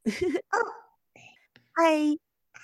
嗨，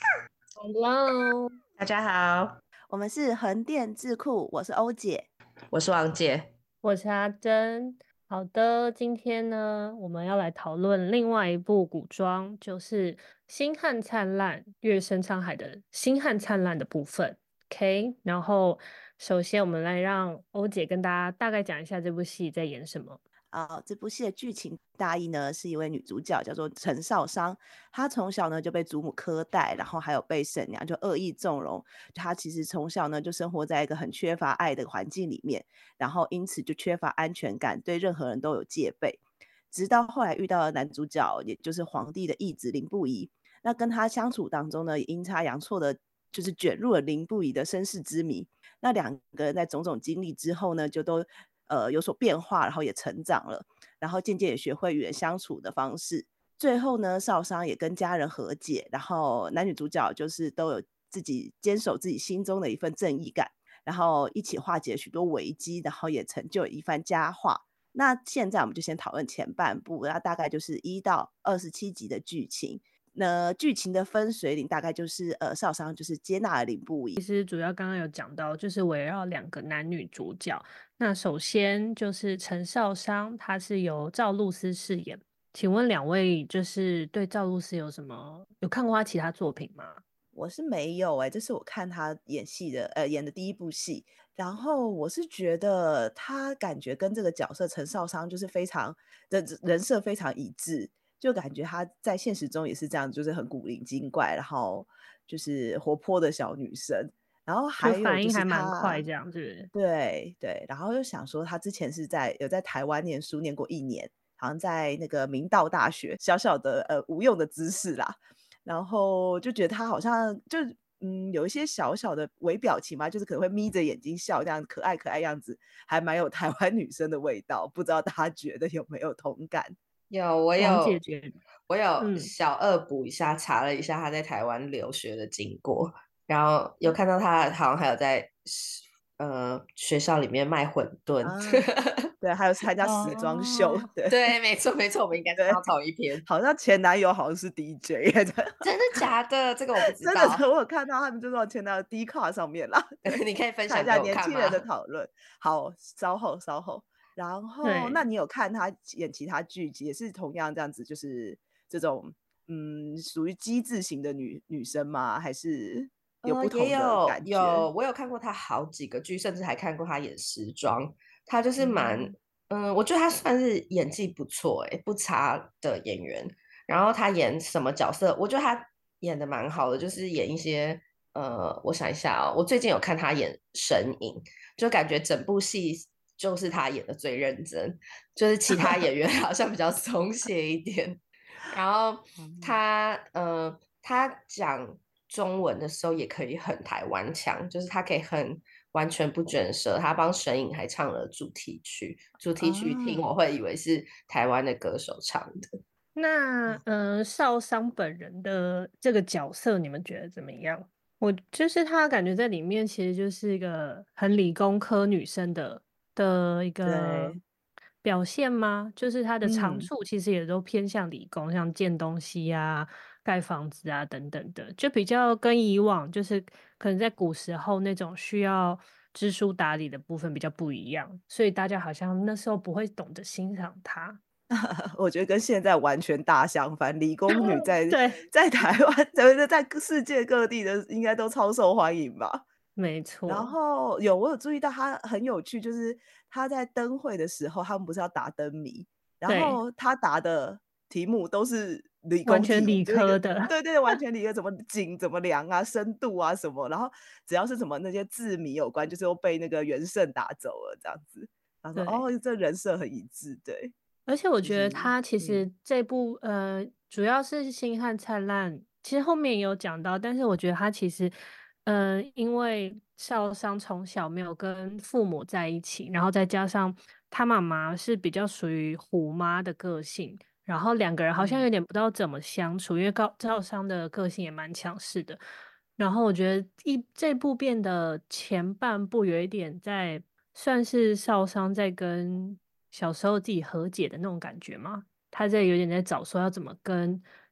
Hello， 大家好， 我们是横店智库，我是欧姐。 我是王姐。 我是阿珍。好的，今天呢，我们要来讨论另外一部古装，就是《星汉灿烂》月升沧海的《星汉灿烂》的部分。OK，然后首先我们来让欧姐跟大家大概讲一下这部戏在演什么。 这部戏的剧情大意呢，是一位女主角叫做陈少商，她从小呢就被祖母苛待，然后还有被婶娘就恶意纵容。她其实从小呢就生活在一个很缺乏爱的环境里面，然后因此就缺乏安全感，对任何人都有戒备。直到后来遇到了男主角，也就是皇帝的义子凌不疑，那跟他相处当中呢，也阴差阳错的，就是卷入了凌不疑的身世之谜。那两个人在种种经历之后呢，就都有所变化，然后也成长了，然后渐渐也学会与人相处的方式。最后呢，少商也跟家人和解，然后男女主角就是都有自己坚守自己心中的一份正义感，然后一起化解许多危机，然后也成就一番佳话。那现在我们就先讨论前半部，那大概就是1到27集的剧情。那剧情的分水岭大概就是，少商就是接纳了凌不疑。 其实主要刚刚有讲到，就是围绕两个男女主角。那首先就是陈少商，他是由赵露思饰演。请问两位就是对赵露思有看过他其他作品吗？ 我是没有这是我看他演戏的演的第一部戏。然后我是觉得他感觉跟这个角色陈少商就是非常的人设非常一致，就感觉他在现实中也是这样，就是很古灵精怪，然后就是活泼的小女生。然后就还有就是反应还蛮快， 他这样子。 对对，然后就想说他之前是有在台湾念书，念过1年，好像在那个明道大学，小小的无用的知识啦。然后就觉得他好像就有一些小小的微表情嘛，就是可能会眯着眼睛笑，这样可爱可爱样子，还蛮有台湾女生的味道，不知道大家觉得有没有同感？ 有，我王姐有， 姐， 我有嗯， 小恶补一下，查了一下他在台湾留学的经过，然后有看到他好像还有在学校里面卖馄饨。 啊，对，还有参加时装秀， 哦， 对对，没错没错，我们应该是看对， 到同一篇。 好像前男友好像是 DJ， 真的假的？这个我不知真的， 道。 我有看到他们就说前男友 D 卡上面啦，对， 你可以分看一下享给我年轻人的看吗？ 讨论。好，稍后稍后。然后，那对， 你有看他演其他剧集，也是同样这样子，就是这种属于机智型的女生吗？还是有不也同的感觉？ 我有看过他好几个剧，甚至还看过他演时装。他就是嗯， 我觉得他算是演技不错，不差的演员。然后他演什么角色，我觉得他演的蛮好的，就是演一些我想一下哦，我最近有看他演神隐，就感觉整部戏就是他演的最认真，就是其他演员好像比较松懈一点。然后嗯他讲中文的时候也可以很台湾腔，就是他可以很完全不卷舌。他帮神隐还唱了主题曲，主题曲听啊， 我会以为是台湾的歌手唱的。 那少商本人的这个角色，你们觉得怎么样？我就是他感觉在里面其实就是一个很理工科女生的一个对， 表现吗？就是她的长嗯。 处其实也都偏向理工，像建东西啊、盖房子啊等等的，就比较跟以往就是可能在古时候那种需要知书达理的部分比较不一样，所以大家好像那时候不会懂得欣赏她。 我觉得跟现在完全大相反，理工女在对， 在台湾，在世界各地的应该都超受欢迎吧。 没然错。 后我有注意到她很有趣，就是她在灯会的时候，他们不是要打灯谜，然对， 后她答的题目都是理工题， 完全理就是一个科的， 对对，完全理科，怎么景怎么量啊，深度啊什么，然后只要是什么那些字谜有关，就是都被那个元胜打走了这样子。他说： 对。 “哦，这人设很一致。”对， 而且我就是觉得他其实这部主要是《星汉灿烂》，其实后面也有讲到，但是我觉得他其实因为少商从小没有跟父母在一起，然后再加上他妈妈是比较属于虎妈的个性，然后两个人好像嗯。 有点不知道怎么相处，因为赵商的个性也蛮强势的。然后我觉得这部变得前半部有一点在算是少商在跟小时候自己和解的那种感觉吗？他在有点在找说要怎么跟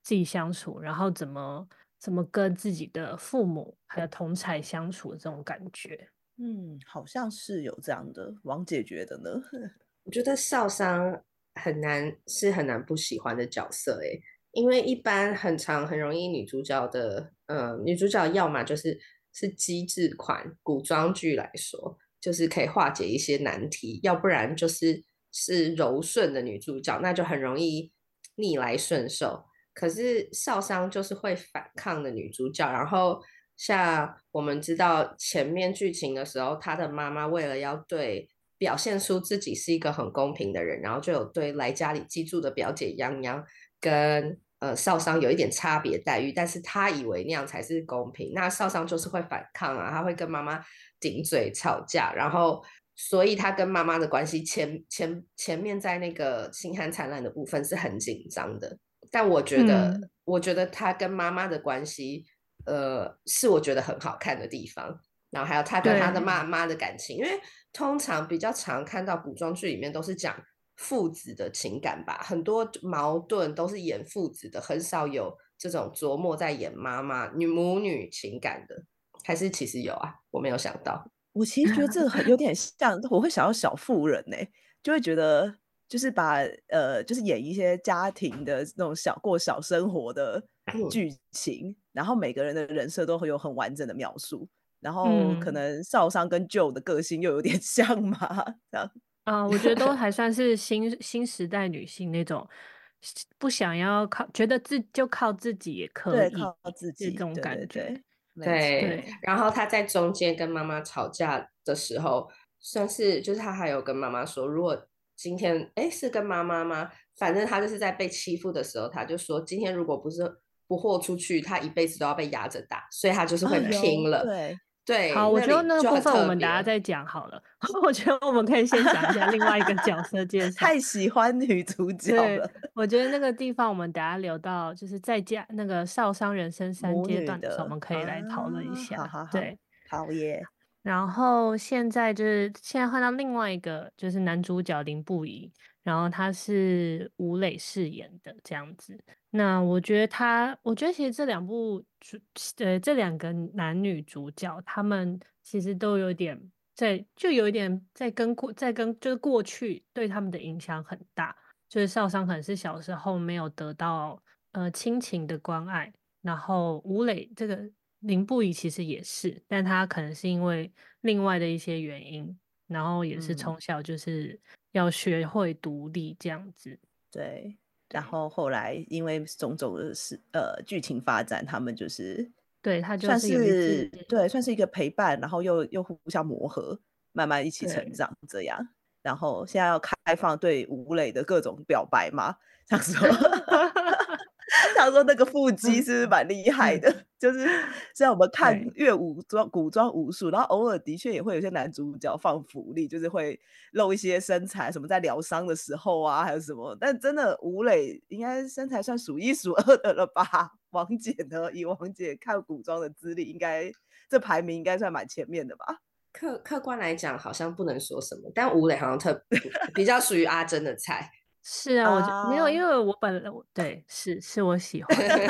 自己相处，然后怎么跟自己的父母还有同侪相处的这种感觉。 好像是有这样的，王姐觉得呢？ 我觉得少商很难不喜欢的角色诶，因为一般很容易女主角要么是机智款，古装剧来说就是可以化解一些难题，要不然是柔顺的女主角，那就很容易逆来顺受。可是少商就是会反抗的女主角，然后像我们知道前面剧情的时候，她的妈妈为了要表现出自己是一个很公平的人，然后就有对来家里寄住的表姐泱泱跟少商有一点差别待遇，但是她以为那样才是公平，那少商就是会反抗啊，他会跟妈妈顶嘴吵架，然后所以他跟妈妈的关系前面在那个星汉灿烂的部分是很紧张的。但我觉得他跟妈妈的关系，是我觉得很好看的地方。然后还有他跟他的妈妈的感情，因为通常比较常看到古装剧里面都是讲父子的情感吧，很多矛盾都是演父子的，很少有这种琢磨在演妈妈母女情感的。还是其实有啊，我没有想到。 我其实觉得这个有点像，我会想要小妇人呢、就会觉得就是把就是演一些家庭的那种过小生活的剧情，然后每个人的人设都会有很完整的描述，然后可能少商跟Joe的个性又有点像嘛，这样。 我觉得都还算是新时代女性那种不想要觉得就靠自己也可对， 以， 靠自己， 这种对感觉。 对对， 对，然后他在中间跟妈妈吵架的时候，算是就是他还有跟妈妈说，如果今天是跟妈妈吗？反正他就是在被欺负的时候，他就说今天如果不豁出去，他一辈子都要被压着打，所以他就是会拼了。 对。 对， 好，我那觉得那个里就很部分我们等下特别。 再讲好了。我觉得我们可以先讲一下另外一个角色介绍。 太喜欢女主角对， 了， 我觉得那个地方我们等下留到就是在家那个少商人生3 母阶段的时候，我女的们可以来讨论一好下。 好好， 对， 好耶， 然后现在换到另外一个就是男主角林不疑，然后他是吴磊饰演的这样子。那我觉得其实这两个男女主角，他们其实都有点有一点就是过去对他们的影响很大。就是少商可能是小时候没有得到亲情的关爱，然后吴磊这个林不疑其实也是，但他可能是因为另外的一些原因，然后也是从小就是要学会独立这样子。 对，然后后来因为种种的剧情发展，他们就是对，他就算是有一次， 算是一个陪伴，然后又互相磨合，慢慢一起成对长这样。然后现在要开放对吴磊的各种表白嘛，想说想说那个腹肌是不是蛮厉害的？就是虽然我们看对古装武术，然后偶尔的确也会有些男主角放福利，就是会露一些身材，什么在疗伤的时候啊，还有什么。但真的吴磊应该身材算数一数二的了吧？王姐呢？以王姐看古装的资历，应该这排名应该算蛮前面的吧？ 客观来讲，好像不能说什么，但吴磊好像比较属于阿珍的菜。 是啊，我就没有，因为我本来对是我喜欢的，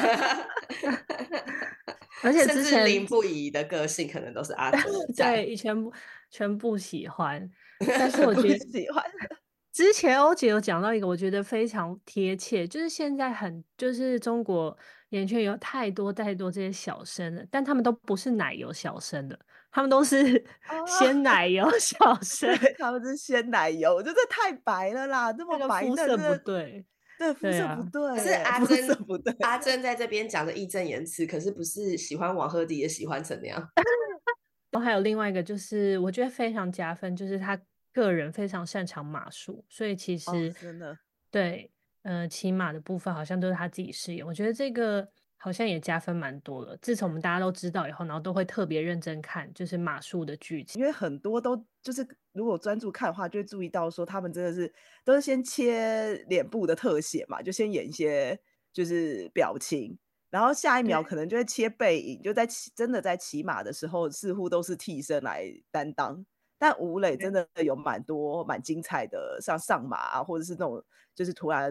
而且甚至之前林不疑的个性可能都是阿珍的菜。 对全部喜欢，但是我不觉得喜欢。 之前欧姐有讲到一个，我觉得非常贴切，就是现在就是中国演艺圈有太多这些小生了，但他们都不是奶油小生的，他们都是鲜奶油小生， 对，他们是鲜奶油，这太白了啦，这么那个白嫩， 肤色不这对， 对肤色不对啊。 可是对耶，肤色不对。 阿珍在这边讲的义正言辞，可是不是喜欢王鹤棣也喜欢成那样。 然后还有另外一个就是我觉得非常加分，就是他个人非常擅长马术，所以其哦， 实真的， 对骑马的部分好像都是他自己饰演，我觉得这个好像也加分蛮多了。自从我们大家都知道以后，然后都会特别认真看，就是马术的剧情。 因为很多都就是如果专注看的话，就会注意到说他们真的是都是先切脸部的特写嘛，就先演一些就是表情，然后下一秒可能就会切背影，就真的在骑马的时候，似乎都是替身来担当。但吴磊真的有蛮多蛮精彩的，像上马啊，或者是那种就是突然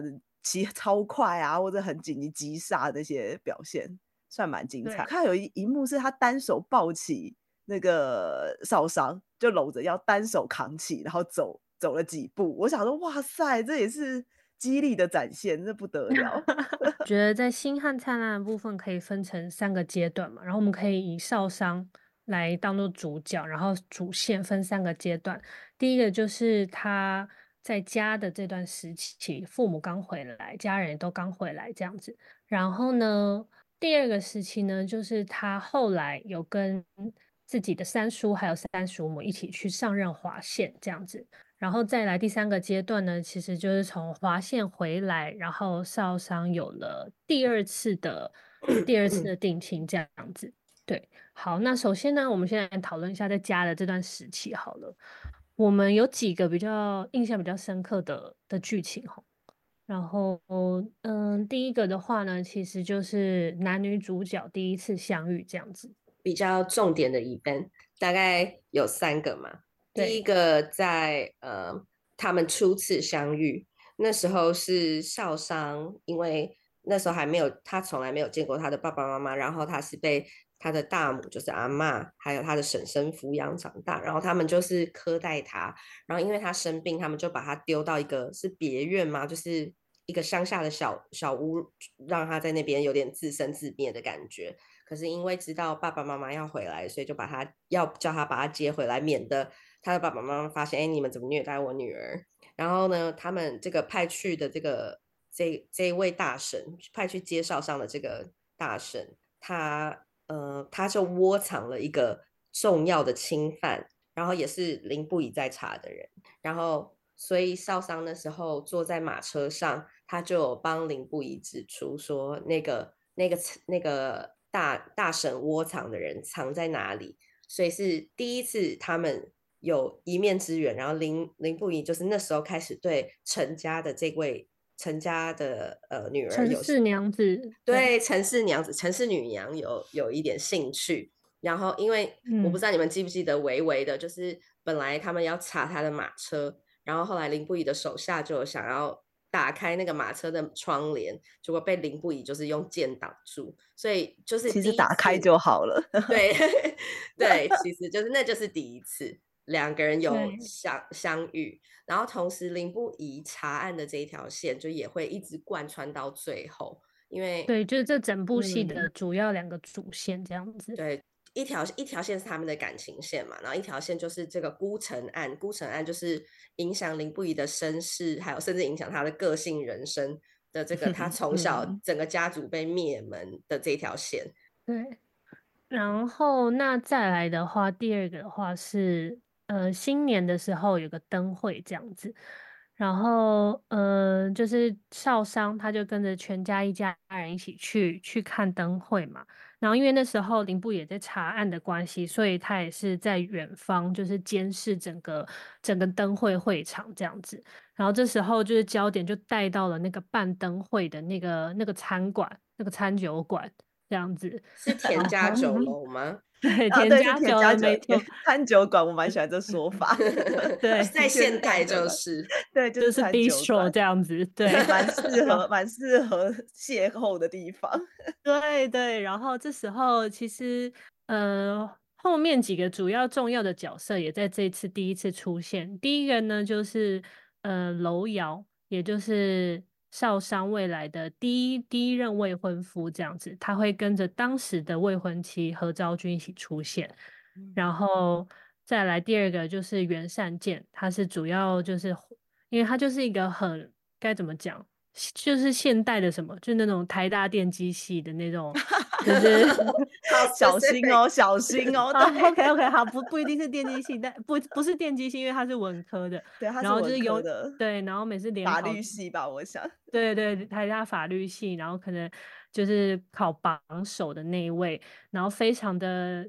骑超快啊，或者很紧急急刹那些表现，算蛮精彩。 对， 看有一幕是他单手抱起那个少商，就搂着要单手扛起，然后走了几步。我想说，哇塞，这也是肌力的展现，这不得了。 觉得在星汉灿烂的部分可以分成3个阶段嘛，然后我们可以以少商来当做主角，然后主线分3个阶段。第一个就是他在家的这段时期，父母刚回来，家人也都刚回来这样子。然后呢，第二个时期呢，就是他后来有跟自己的三叔还有三叔母一起去上任华县这样子。然后再来第3个阶段呢，其实就是从华县回来，然后少商有了第二次的定亲这样子。对，好，那首先呢，我们现在讨论一下在家的这段时期好了。我们有几个比较印象比较深刻的剧情哈。然后，第一个的话呢，其实就是男女主角第一次相遇这样子。 比较重点的event，大概有3个嘛。第一对， 个在他们初次相遇，那时候是少商，因为那时候他从来没有见过他的爸爸妈妈，然后他是被他的大母就是阿嬷，还有他的婶婶抚养长大，然后他们就是苛待他，然后因为他生病，他们就把他丢到一个是别院嘛，就是一个乡下的小屋，让他在那边有点自生自灭的感觉。可是因为知道爸爸妈妈要回来，所以就要叫他把他接回来，免得他的爸爸妈妈发现，哎，你们怎么虐待我女儿？然后呢，他们这个派去的这一位大神，派去接少商的这个大神，他就窝藏了一个重要的亲犯，然后也是林不疑在查的人，然后所以少商那时候坐在马车上，他就有帮林不疑指出说那个大神窝藏的人藏在哪里，所以是第一次他们有一面之缘，然后林不疑就是那时候开始对陈家的女儿陈氏娘子，对， 对陈氏女娘有一点兴趣，然后因为我不知道你们记不记得微微的，就是本来他们要查他的马车，然后后来林不疑的手下就想要打开那个马车的窗帘，结果被林不疑就是用剑挡住，所以就是其实第一次， 打开就好了。 对对，其实那就是第一次2个人有对， 相遇，然后同时林不疑查案的这一条线就也会一直贯穿到最后，因为对，就是这整部戏的主要2个主线这样子。 对，一条线是他们的感情线嘛，然后一条线就是这个孤城案，孤城案就是影响林不疑的身世，还有甚至影响他的个性人生的这个他从小整个家族被灭门的这条线。 对，然后那再来的话，第2个的话是新年的时候有个灯会这样子，然后就是少商他就跟着全家一家人一起去看灯会嘛，然后因为那时候林部也在查案的关系，所以他也是在远方就是监视整个灯会会场这样子，然后这时候就是焦点就带到了那个办灯会的那个餐馆那个餐酒馆这样子。 是田家酒楼吗？ 对， 啊， 田对，是家酒了， 田家酒没错， 餐酒馆，我蛮喜欢这说法。 对， 在的确是现代餐酒馆， 就是对，就就是是餐酒 bistro 馆， 这样子，对， 蛮适合邂逅的地方。 对对。然后这时候其实后面几个主要重要的角色也在这一次第一次出现。第一个呢就是楼瑶，也就是少商未来的第一任未婚夫这样子，他会跟着当时的未婚妻何昭君一起出现。然后再来第2个就是袁善见，他是主要就是因为他就是一个很该怎么讲，就是现代的什么，就是那种台大电机系的那种，就是好小心 specific， 哦，小心哦， 啊对 ，OK OK，好，不一定是电机系，但不是电机系，因为他是文科的， 对，他然是文后就是有科的对，然后每次联法考， 律系吧，我想。 对对，台大法律系，然后可能就是考榜首的那一位，然后非常的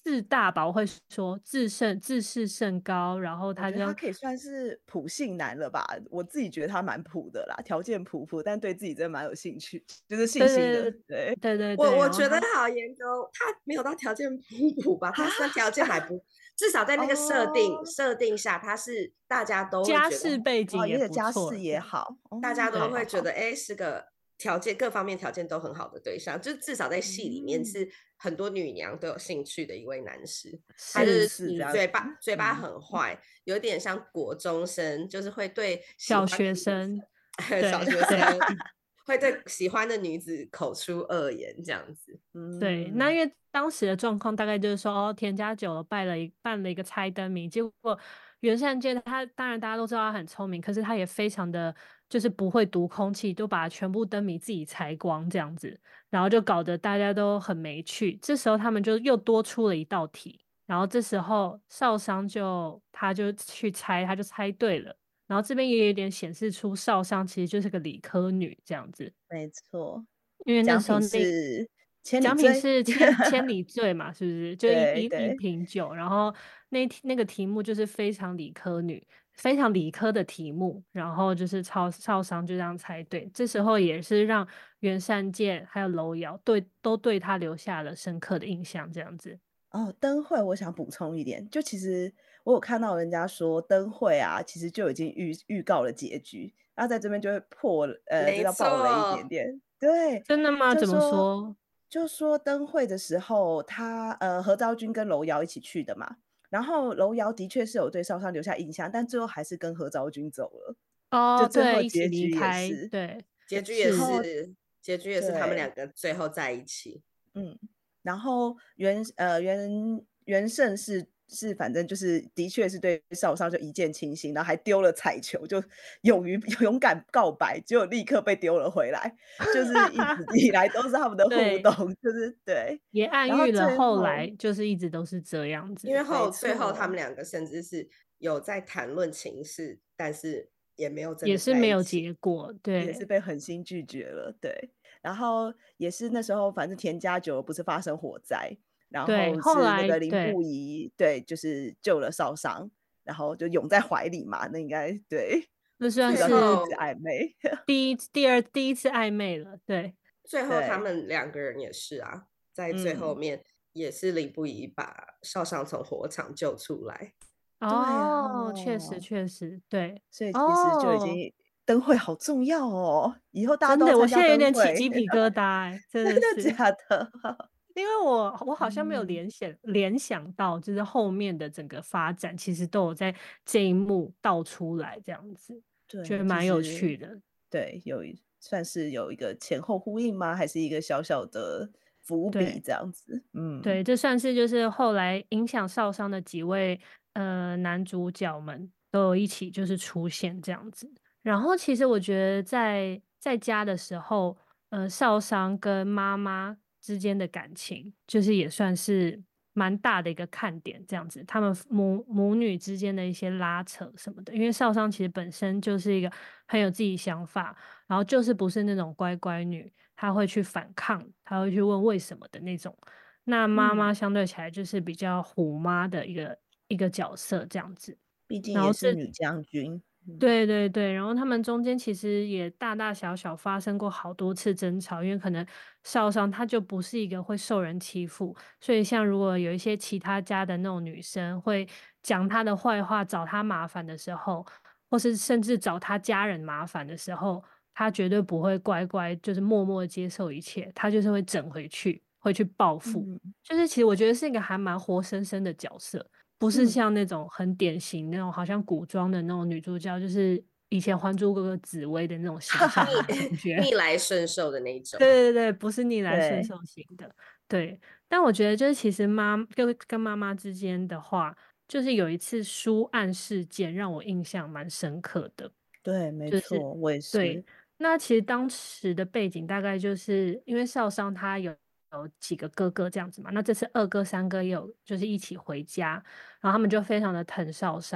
自大吧，我会说自视甚高，然后我他就觉得他可以算是普信男了吧，我自己觉得他蛮普的啦，条件普普，但对自己真的蛮有兴趣，就是信心的， 对对对。 对对对， 我然后他觉得好严格，他没有到条件普普吧，他算条件还不，至少在那个哦， 设定下，他是大家都会觉得， 家世背景哦， 也也有不错， 家世也对好，哦， 大家都对， 会觉得，哎，是个条件各方面条件都很好的对象，就是至少在戏里面嗯， 是很多女娘都有兴趣的一位男士。他就类是是似这样子， 嘴巴嗯， 很坏，有点像国中生，就是会对喜欢的小学女生， 生，小对学生对。 会对喜欢的女子口出恶言这样子。 对，那嗯， 因为当时的状况大概就是说，哦，田家酒楼办了一个猜灯谜，结果袁善健他当然大家都知道他很聪明，可是他也非常的就是不会读空气，都把全部灯谜自己猜光这样子，然后就搞得大家都很没趣。这时候他们就又多出了一道题，然后这时候少商他就去猜，他就猜对了，然后这边也有点显示出少商其实就是个理科女这样子。 没错， 因为那奖品时候是千里奖品追， 是千里醉嘛，是不是？就一对对， 瓶酒，然后那个题目就是非常理科女，非常理科的题目，然后就是超商就这样猜对。这时候也是让袁善健还有楼瑶都对他留下了深刻的印象，这样子。 哦，灯会我想补充一点，就其实我有看到人家说灯会啊，其实就已经预告了结局，然后在这边就会这叫没错， 爆雷一点点。对， 真的吗？怎么就说说？ 就说灯会的时候，何昭君跟楼瑶一起去的嘛，然后楼瑶的确是有对少商留下印象，但最后还是跟何昭君走了，就哦， 最后对，一起结局也离开， 是， 对， 然是， 结局也是他们对。 两个最后在一起。 嗯，然后袁胜反正就是的确是对少商就一见倾心，然后还丢了彩球，就勇敢告白，结果立刻被丢了回来，就是一直以来都是他们的互动， 对， 就是对。 也暗然后喻了最后后来就是一直都是这样因为子。 最后他们没错， 两个甚至是有在谈论情事，但是也没有真的也是没有在一起。 结果， 也是对被狠心拒绝了，对。然后也是那时候反正田家酒不是发生火灾，然对， 后后是那个林来对， 不疑，对，就是救了少商，然后就拥在怀里嘛，那应该对， 那算最这段是第一是次后， 暧昧， 第一次暧昧了，对， 他对， 们两个人也是啊，在最后嗯， 面也是林不疑把少商从火场救出来。 对哦，确实哦， 确实，对， 所以其实就已哦， 经灯会好重要哦，以后大家真的，我都要参加现在有点起灯会， 鸡皮疙瘩，哎，真真的的是， 假的？ 因为我好像没有嗯， 联想到，就是后面的整个发展其实都有在这一幕道出来，这样子，觉对，其得蛮有实趣的。 对，算是有一个前后呼应吗？还是一个小小的伏笔对这样子？嗯， 对，这算是就是后来影响少商的几位男主角们都有一起就是出现这样子。然后其实我觉得在家的时候，少商跟妈妈之间的感情，就是也算是蛮大的一个看点，这样子，他们母女之间的一些拉扯什么的。因为少商其实本身就是一个很有自己想法，然后就是不是那种乖乖女，她会去反抗，她会去问为什么的那种。那妈嗯， 妈相对起来就是比较虎妈的一个角色这样子。 毕竟然后这也是女将军， 对对对，然后他们中间其实也大大小小发生过好多次争吵，因为可能少商她就不是一个会受人欺负，所以像如果有一些其他家的那种女生会讲她的坏话，找她麻烦的时候，或是甚至找她家人麻烦的时候，她绝对不会乖乖就是默默地接受一切，她就是会整回去，会去报复。 嗯就是其实我觉得是一个还蛮活生生的角色。不是嗯， 像那种很典型那种好像古装的那种女主角，就是以前《还珠格格》紫薇的那种形象的感觉。 逆来顺受的那一种。 对对对，不是逆来顺对， 受型的。对，但我觉得就是其实跟妈妈之间的话，就是有一次书案事件让我印象蛮深刻的。 对，没就是错，我也对， 是， 那其实当时的背景大概就是因为少商他有几个哥哥这样子嘛，那这次二哥三哥也有就是一起回家，然后他们就非常的疼少商，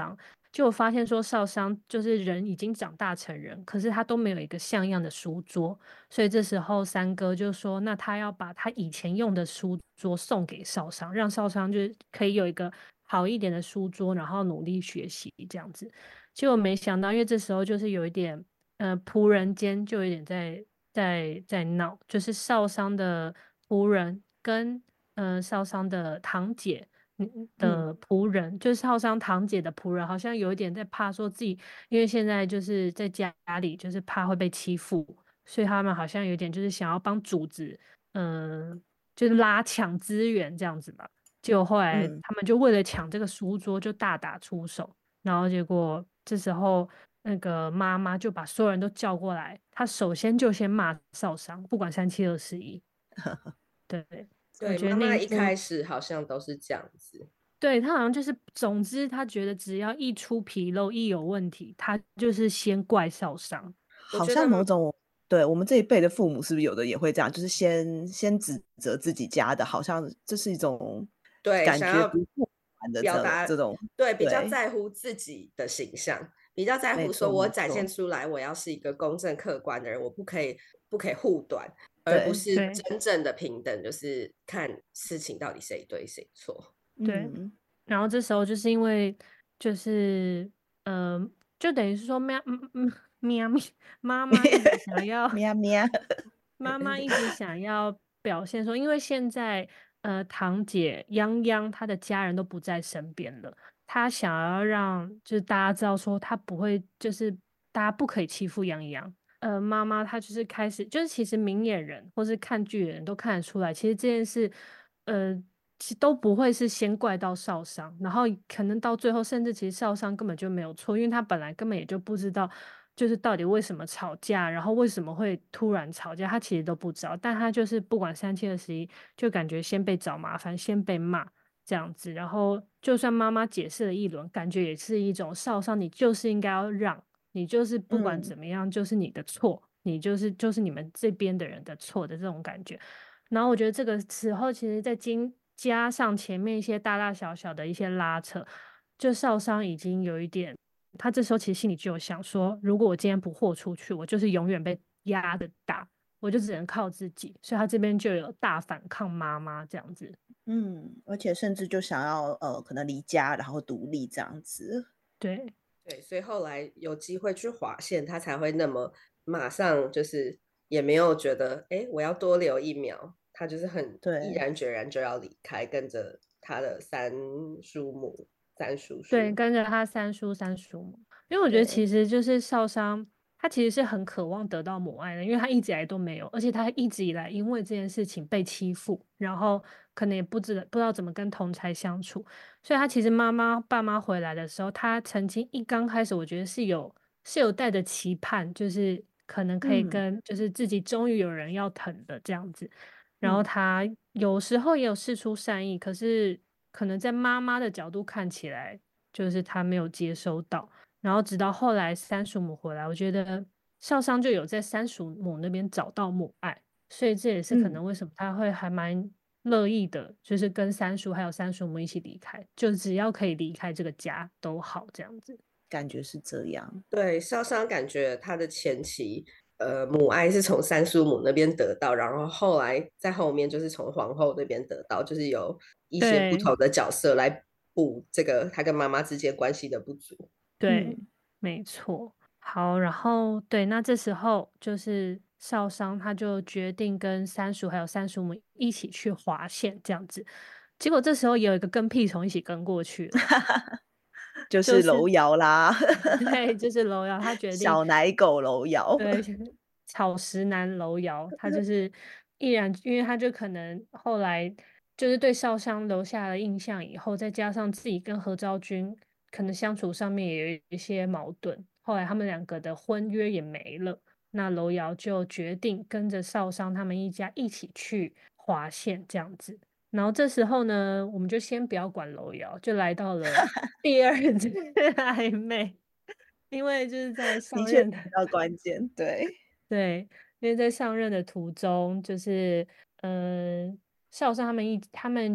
就我发现说少商就是人已经长大成人，可是他都没有一个像样的书桌，所以这时候三哥就说，那他要把他以前用的书桌送给少商，让少商就是可以有一个好一点的书桌，然后努力学习这样子。结果没想到，因为这时候就是有一点仆人间就有点在闹，就是少商的仆人跟少商的堂姐的仆人，就是少商堂姐的仆人，好像有一点在怕说自己，因为现在就是在家里，就是怕会被欺负，所以他们好像有点就是想要帮主子，就是抢资源这样子吧。结果后来他们就为了抢这个书桌就大打出手，然后结果这时候那个妈妈就把所有人都叫过来，她首先就先骂少商，不管37、21。对，我对， 觉得妈妈一那一幕， 开始好像都是这样子。 对，他好像就是，总之他觉得只要一出纰漏，一有问题，他就是先怪少商。 好像某种对我们这一辈的父母是不是有的也会这样，就是先指责自己家的，好像这是一种对， 感觉想要不负责的表达， 这种， 对，比较对， 在乎自己的形象，比较在没乎说我展错没错， 现出来，我要是一个公正客观的人，我不可以护短，而不对， 是对真正的平等，就是看事情到底谁对谁错。 对， 嗯， 然后这时候就是因为就是就等于是说喵咪妈妈一直想要喵喵， 妈妈一直想要表现说，因为现在堂姐泱泱她的家人都不在身边了，她想要让就是大家知道说她不会，就是大家不可以欺负泱泱。妈妈她就是开始，就是其实明眼人或是看剧的人都看得出来，其实这件事，呃，其实都不会是先怪到少商，然后可能到最后，甚至其实少商根本就没有错，因为他本来根本也就不知道，就是到底为什么吵架，然后为什么会突然吵架，他其实都不知道，但他就是不管37、21，就感觉先被找麻烦，先被骂这样子，然后就算妈妈解释了一轮，感觉也是一种少商，你就是应该要让。你就是不管怎么样，就是你的错，你就是你们这边的人的错的这种感觉。然后我觉得这个时候，其实再加上前面一些大大小小的一些拉扯，就少商已经有一点，他这时候其实心里就有想说，如果我今天不豁出去，我就是永远被压着打，我就只能靠自己。所以他这边就有大反抗妈妈这样子。 而且甚至就想要可能离家然后独立这样子， 对对，所以后来有机会去划线，他才会那么马上就是也没有觉得我要多留1秒，他就是很毅对， 然决然就要离开，跟着他的三叔母、三叔对， 叔。 跟着他三叔母，因为我觉得对， 其实就是少商，他其实是很渴望得到母爱的，因为他一直以来都没有，而且他一直以来因为这件事情被欺负，然后可能也不知道怎么跟同才相处，所以他其实爸妈回来的时候，他曾经刚开始我觉得是有带着期盼，就是可能可以嗯跟就是自己终于有人要疼的这样子，然后嗯他有时候也有释出善意，可是可能在妈妈的角度看起来。就是他没有接收到，然后直到后来三叔母回来，我觉得少商就有在三叔母那边找到母爱，所以这也是可嗯， 能为什么他会还蛮乐意的，就是跟三叔还有三叔母一起离开，就只要可以离开这个家都好这样子。 感觉是这样， 对，烧伤感觉他的前期，母爱是从三叔母那边得到，然后后来在后面就是从皇后那边得到，就是有一些不对同的角色来补这个他跟妈妈之间关系的不足。 对， 嗯没错。好，然后对，那这时候就是少商他就决定跟三叔还有三叔母一起去划线这样子，结果这时候也有一个跟屁虫一起跟过去了。 就是就是楼摇啦， 对，就是楼瑶，他决定小奶狗楼摇， 对草食男楼瑶，他就是毅然，因为他就可能后来就是对少商留下了印象，以后再加上自己跟何昭君可能相处上面也有一些矛盾，后来他们两个的婚约也没了，那楼瑶就决定跟着少商他们一家一起去划线这样子。然后这时候呢，我们就先不要管楼瑶，就来到了第二次暧昧，因为就是在的确上任的， 比较关键，对， 对，因为在上任的途中，就是嗯，少商他们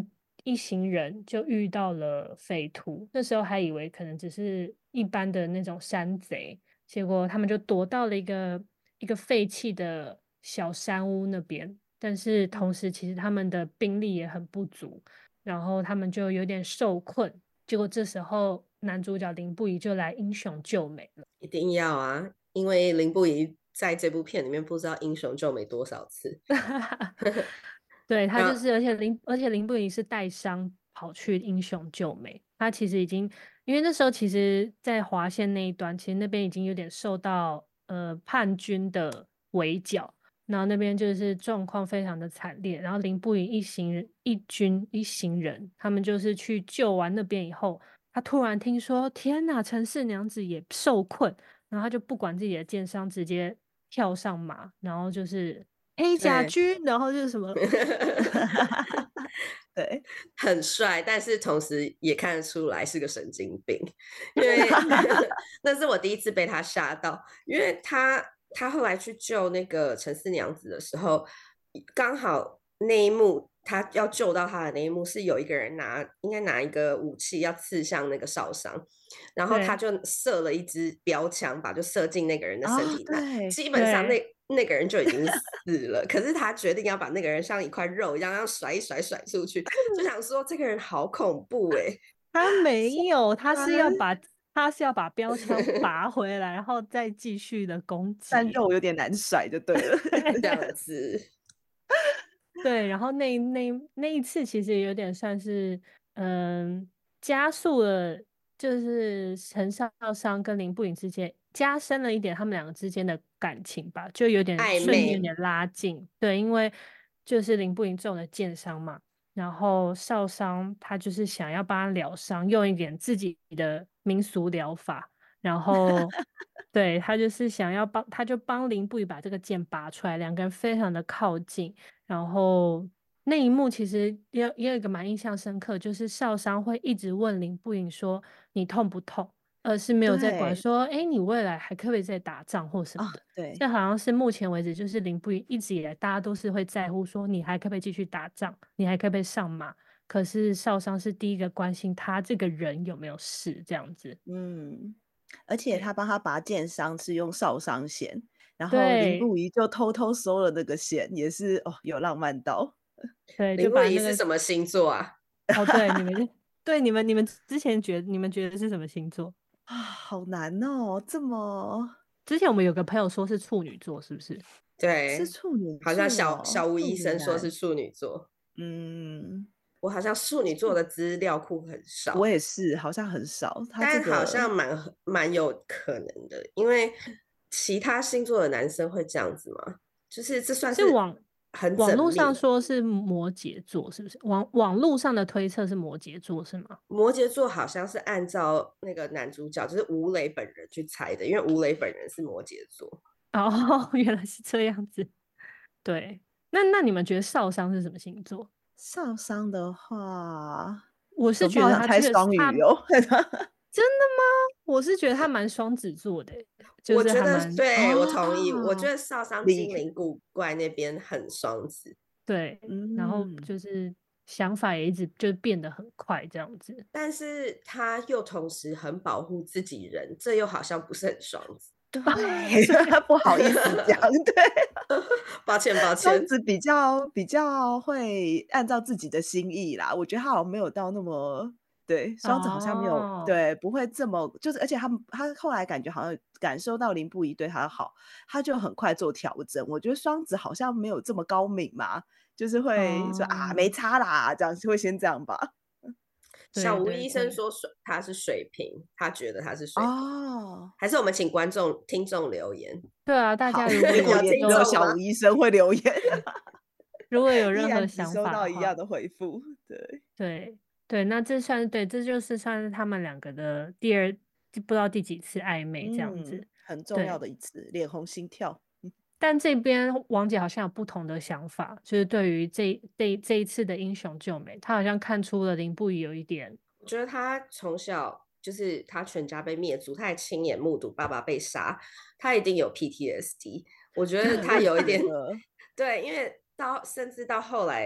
一行人就遇到了匪徒，那时候还以为可能只是一般的那种山贼，结果他们就躲到了一个废弃的小山屋那边，但是同时其实他们的兵力也很不足，然后他们就有点受困，结果这时候男主角林不疑就来英雄救美了。 一定要啊，因为林不疑在这部片里面不知道英雄救美多少次。 对，他然后就是，而且林不疑是带伤跑去英雄救美，他其实已经，因为那时候其实，在华县那一端，其实那边已经有点受到叛军的围剿，然后那边就是状况非常的惨烈，然后林不疑一行人，他们就是去救完那边以后，他突然听说，天哪，陈氏娘子也受困，然后他就不管自己的剑伤，直接跳上马，然后就是黑甲对军，然后就是什么。 对， 很帅，但是同时也看得出来是个神经病，因为那是我第一次被他吓到，因为他后来去救那个陈四娘子的时候，刚好那一幕他要救到他的那一幕是有一个人应该拿一个武器要刺向那个少商，然后他对就射了一支标枪吧，就射进那个人的身体，那对， 基本上对， 那个人就已经死了，可是他决定要把那个人像一块肉一样，要甩一甩甩出去，就想说这个人好恐怖欸。 他没有， 啊他是要把标枪拔回来，然后再继续的攻但击。 肉有点难甩就对了。 这样子。 对，然后那一次其实有点算是，加速了，就是陈少商跟林不疑之间加深了一点他们两个之间的感情吧，就有点暧昧。 瞬间有点拉近。对，因为就是林不疑中了箭伤嘛，然后少商他就是想要帮他疗伤，用一点自己的民俗疗法，然后对他就是想要他就帮林不疑把这个剑拔出来，两个人非常的靠近。然后那一幕其实也有一个蛮印象深刻，就是少商会一直问林不疑说你痛不痛，而是没有在管对， 说，哎，你未来还可不可以再打仗或什么的。 对， 这好像是目前为止，就是林不疑一直以来大家都是会在乎说你还可不可以继续打仗，你还可不可以上马。可是少商是第一个关心他这个人有没有事这样子。 嗯，而且对他帮他拔剑伤是用少商弦，然后林对不疑就偷偷收了那个弦，也是有浪漫到。 对，就林不把那个疑是什么星座啊？ 哦，对你们之前你们觉得是什么星座？ 好难哦，这么之前我们有个朋友说是处女座，是不是？ 是对， 处女好像座哦， 小吴处医生说是女男。 处女座。 嗯， 我好像处女座的资料库很我少， 也是，好像很少。他这但好个像蛮有可能的，因为其他星座的男生会这样子吗？就是这算是是很网络上缜密。 说是摩羯座，是不是？网络上的推测是摩羯座，是吗？ 摩羯座好像是按照那个男主角，就是吴磊本人去猜的，因为吴磊本人是摩羯座。 哦，原来是这样子。对，那你们觉得少商是什么星座？ 少商的话， 我是怎么办？ 觉得他好想猜确实他双鱼哦。 真的吗？我是觉得他蛮双子座的欸，就我觉是还蛮得对，我同意。我觉哦， 得少商理， 精灵古怪那边很双子， 对，然后嗯， 就是想法也一直就变得很快这样子。 但是他又同时很保护自己人，这又好像不是很双子。 对， 对， 不好意思讲，对， 抱歉，抱歉。 双子比较会按照自己的心意啦。我觉得他好像没有到那么，对，双子好像没有， 哦， 对，不会这么，就是而且他后来感觉好像感受到林不疑对他的好，他就很快做调整。我觉得双子好像没有这么高明嘛，就是会说啊没哦， 差啦，这样会先这样吧。 小对吴医生对对， 说他是水瓶，他觉得他是水瓶， 哦， 还是我们请听众留言？ 对啊，大好， 家如果有只有听众吗？ 小吴医生会留言， 如果有依任何然只收想法的话， 到一样的回复，对。 对对，那这算是对，这就是算是他们两个的第二，就不知道第几次暧昧这样子。 很重要对， 的一次，脸红心跳。 但这边王姐好像有不同的想法，就是对于这一次的英雄救美，她好像看出了林不疑有一点， 我觉得他从小就是他全家被灭族，他也亲眼目睹爸爸被杀，他一定有 PTSD。我觉得他我也有一点觉得， 对，因为甚至到后来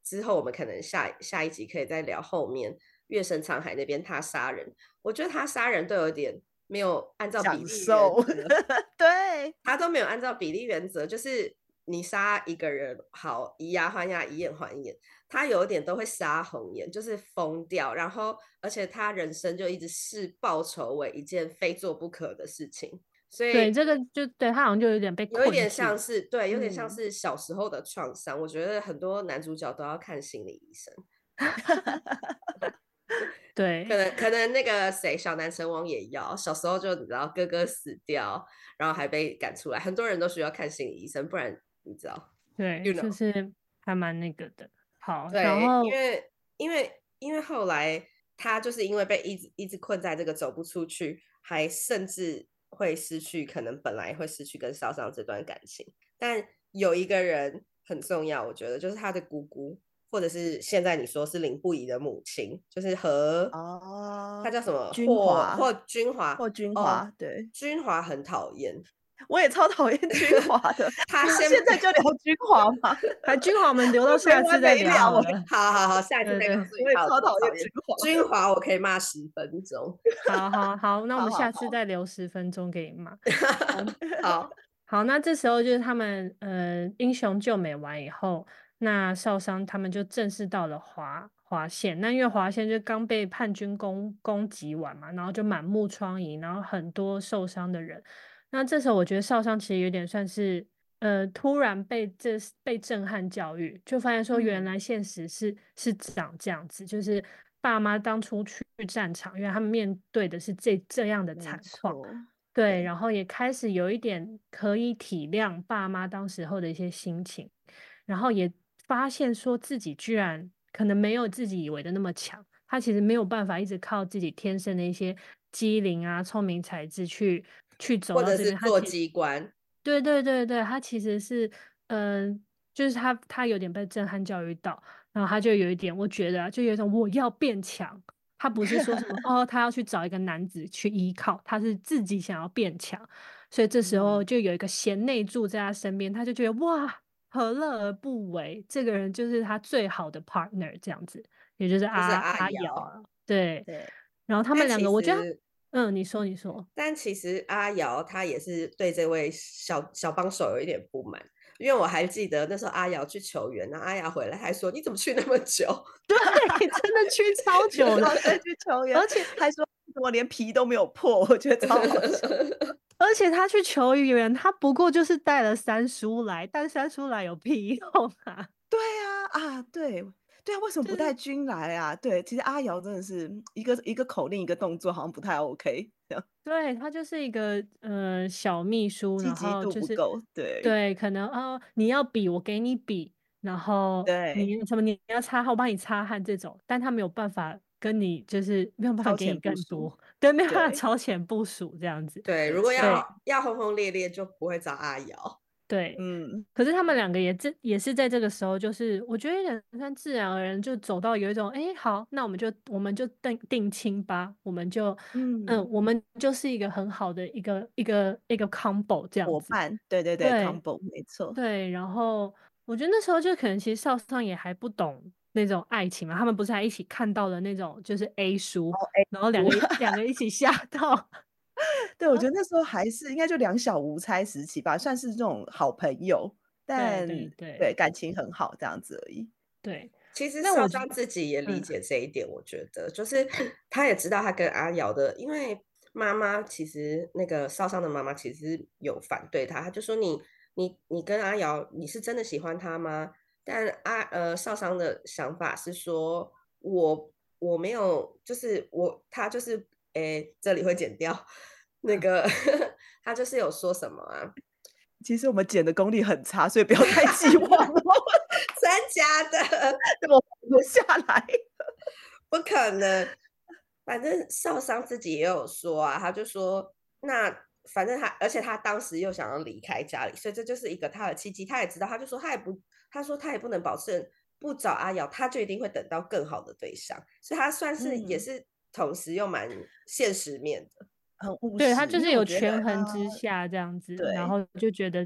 之后我们可能下一集可以再聊后面月升沧海那边他杀人，我觉得他杀人都有点没有按照比享例原受， 则， 对， 他都没有按照比例原则，就是你杀一个人，好，以牙还牙，以眼还眼，他有一点都会杀红眼，就是疯掉，然后而且他人生就一直视报仇为一件非做不可的事情，所对， 以这个就对他好像就有点被有一困点像住。 是对，有点像嗯， 是小时候的创伤。我觉得很多男主角都要看心理医生。 对可能那个谁小南成王也要，小时候就你知道哥哥死掉，然后还被赶出来，很多人都需要看心理医生，不然你知道对， ，you 就 know。 是还蛮那个的。好，然对， 后因为后来他就是因为被一直困在这个走不出去，还甚至会失去可能本来会失去跟少商这段感情，但有一个人很重要，我觉得就是他的姑姑，或者是现在你说是林不疑的母亲，就是和他哦， 叫什么君华君华或君哦， 华，对， 君华很讨厌， 我也超讨厌君华的， 他先现在就聊君华吗？ 还君华，我们留到没下次再完没了我聊好了。 好，下一次对对， 再告诉你我也他有超讨厌多讨厌。 君华， 君华我可以骂10分钟。 好，那我们好好下次再留10分钟给你骂。 好， 好，那这时候就是他们英雄救美完以后，那少商他们就正式到了华县。那因为华县就刚被叛军攻击完嘛，然后就满目疮痍，然后很多受伤的人。那这时候我觉得少商其实有点算是突然被震撼教育，就发现说原来现实是长这样子，就是爸妈当初去战场，因为他们面对的是这样的没惨况。 错， 对，然后也开始有一点可以体谅爸妈当时候的一些心情，然后也发现说自己居然可能没有自己以为的那么强，他其实没有办法一直靠自己天生的一些机灵啊、聪明才智去走或者到这边，他是做其实机关， 对，他其实是就是他有点被震撼教育到，然后他就有一点，我觉得啊，就有一种我要变强。他不是说什么哦，他要去找一个男子去依靠，他是自己想要变强，所以这时候就有一个贤内助在他身边，他就觉得哇，何乐而不为？这个人就是他最好的 partner，这样子，也就是就是阿瑶瑶。 啊，对。 对， 然后他们两个， 但其我觉得， 实， 你说， 但其实阿瑶她也是对这位小帮手有一点不满，因为我还记得那时候阿瑶去求援，然后阿瑶回来还说：“你怎么去那么久？” 对，真的去超久的， 然后再去求援， 而且还说怎么连皮都没有破，我觉得超好笑。 而且他去求援，他不过就是带了三叔来，但三叔来有屁用啊？ 对啊，对对啊，为什么不带军来啊？对，其实阿瑶真的是一个口令一个动作，好像不太 OK，这样对，他就是一个小秘书，然积极后就是度不够。对对，可能你要笔，我给你笔，然后对， 你要擦汗，我帮你擦汗这种，但他没有办法跟你就是没有办法超给你前部署。 更多，对，没有办法对， 超前部署这样子， 对，如果没错。 要轰轰烈烈，就不会找阿瑶。 对。 嗯， 可是他们两个也是在这个时候，就是我觉得有点像自然而然就走到有一种，哎，好，那我们就定亲吧， 嗯， 我们就是一个很好的一个 combo 这样子。 伙伴，对对对对 ，combo，没错。 对，然后我觉得那时候就可能其实少上也还不懂那种爱情嘛，他们不是还一起看到了那种就是 A 书， 哦，哎， 然后两我个两个一起吓到。 对，我觉得那时候还是应该就两小无猜时期吧，算是这种好朋友， 对但对对对，感情很好这样子而已。 对， 其实那我觉少商自己也理嗯解这一点，我觉得就是他也知道他跟阿瑶的，因为妈妈其实那个少商的妈妈其实有反对他，他就说你跟阿瑶你是真的喜欢他吗？但少商的想法是说我没有，就是他就是这里会剪掉那个他就是有说什么啊？ 其实我们剪的功力很差，所以不要太寄望哦， 真假的？ 我留下来。 不可能。反正少商自己也有说啊，他就说那反正而且他当时又想要离开家里，所以这就是一个他的契机。他也知道，他说他也不能保证不找阿瑶，他就一定会等到更好的对象，所以他算是也是同时又蛮现实面的。 很务对，他实， 就是有因为我觉得权衡之下这样子，然对， 后就觉得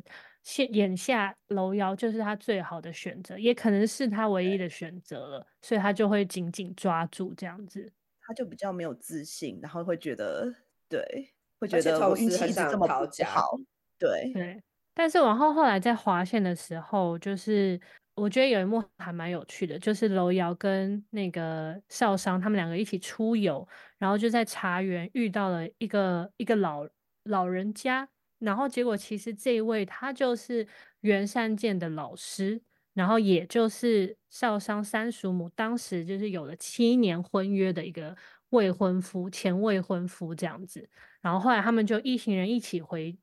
眼下楼瑶就是他最好的选择，也可能是他唯一的选择了，所以他就会紧紧抓住这样子。 他就比较没有自信，然后会觉得对，会觉而且同得我运时很想气一直这么讨价。 不好，对， 对，但是往后来在划线的时候，就是我觉得有一幕还蛮有趣的，就是楼瑶跟那个少商他们两个一起出游，然后就在茶园遇到了一个老人家，然后结果其实这一位他就是袁善见的老师，然后也就是少商三叔母当时就是有了7年婚约的一个前未婚夫这样子。然后后来他们就一行人一起